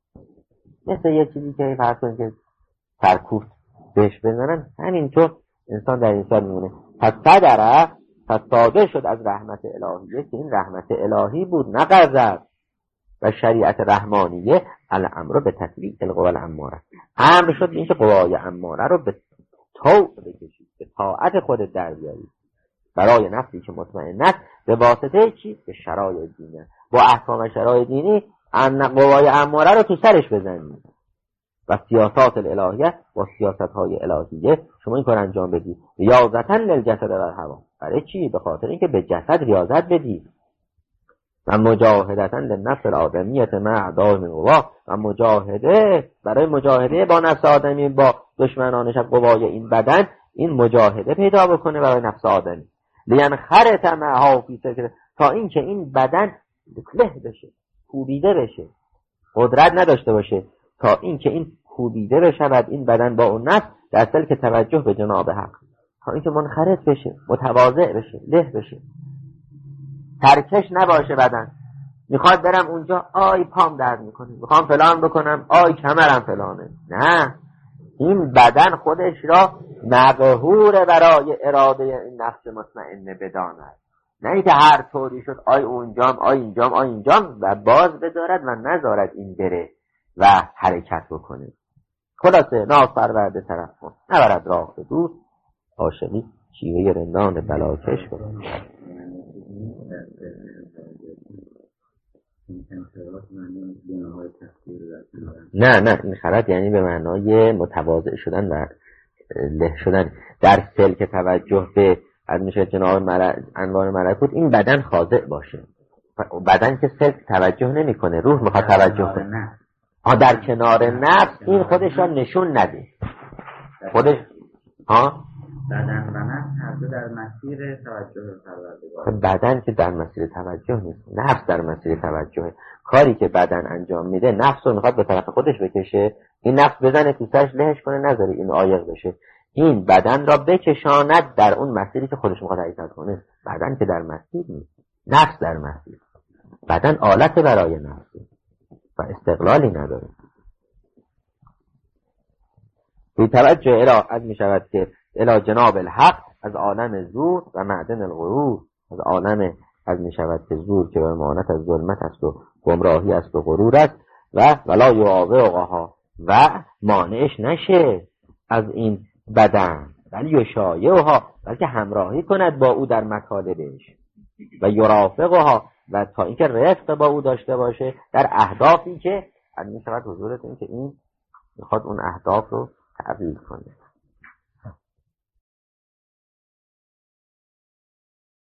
مثل یه چیزی که فرض کنید که سرکوفت بهش بزنن، همینطور انسان در این حال میمونه. پس صدره، پس صادر شد از رحمت الهیه که این رحمت الهی بود نه غضب، و شریعت رحمانیه الامر به تطبیق القوا الاماره، امر شد این که قوای اماره رو به طوع بکشید، به طاعت خودت در بیاری برای نفسی که مطمئن است، به واسطه چی؟ به شرایع دینه، با احکام شرایع دینی ان قوای اماره رو تو سرش بزنید و سیاسات الالهیه با سیاست های الهیه شما این کار انجام بدید. ریاضتاً للجسد و الهوا، برای چی؟ به خاطر اینکه به جسد ریاضت بدید. و مجاهدتاً للنفس الآدمیه مع اعداء من قوا، و مجاهده برای مجاهده با نفس آدمی با دشمنانش قوای این بدن، این مجاهده پیدا بکنه برای نفس آدمی. لینخرط معها فی سکر، تا اینکه این بدن له بشه، کوبیده بشه، قدرت نداشته باشه، تا اینکه این کوبیده بشود این بدن با اون نفس در سلک توجه به جناب حق، تا اینکه منخرط بشه، متواضع بشه، له بشه، ترکش نباشه بدن. میخواد برم اونجا آی پام درد میکنه، میخوام فلان بکنم آی کمرم فلانه، نه، این بدن خودش را مقهور برای اراده این نفس مطمئنه بداند، نه اینکه هر طوری شد آی اونجام آی اینجام آی اینجام و باز بدارد و نذارد این بره و حرکت بکنه. خلاصه نافرورده طرف کن، نبرد راه به دور، عاشقی شیوه رندان بلاکش کنه. نه نه این خرد یعنی به معنای متواضع شدن و له شدن در سلک توجه به از میشه جناب مل... انوار ملکوت، این بدن خاضع باشه. بدن که سلک توجه نمیکنه، روح میخواد توجه کنه. ها در کنار نفس این خودش را نشون نده، خودش ها بدن و نفس هر دو در مسیر توجه پروردگار. بدن که در مسیر توجه نیست، نفس در مسیر توجه. کاری که بدن انجام میده نفس رو میخواد به طرف خودش بکشه، این نفس بزنه تو سرش لهش کنه، نذاره این عایق بشه، این بدن را بکشاند در اون مسیری که خودش میخواد حرکت کنه. بدن که در مسیر نیست، نفس در مسیر. بدن آلت برای نفس و استقلالی نداره. بی توجه الی از میشود که الی جناب الحق از عالم زور و معدن الغرور، از عالم از میشود که زور که به معنات از ظلمت است و گمراهی است و غرور است، و ولا یعاوقها و مانعش نشه از این بدن، ولی یشایعها بلکه همراهی کند با او در مطالبش، و یرافقها و تا اینکه رفق با او داشته باشه در اهدافی که می شود حضورت این که این میخواد اون اهداف رو تعبیر کنه.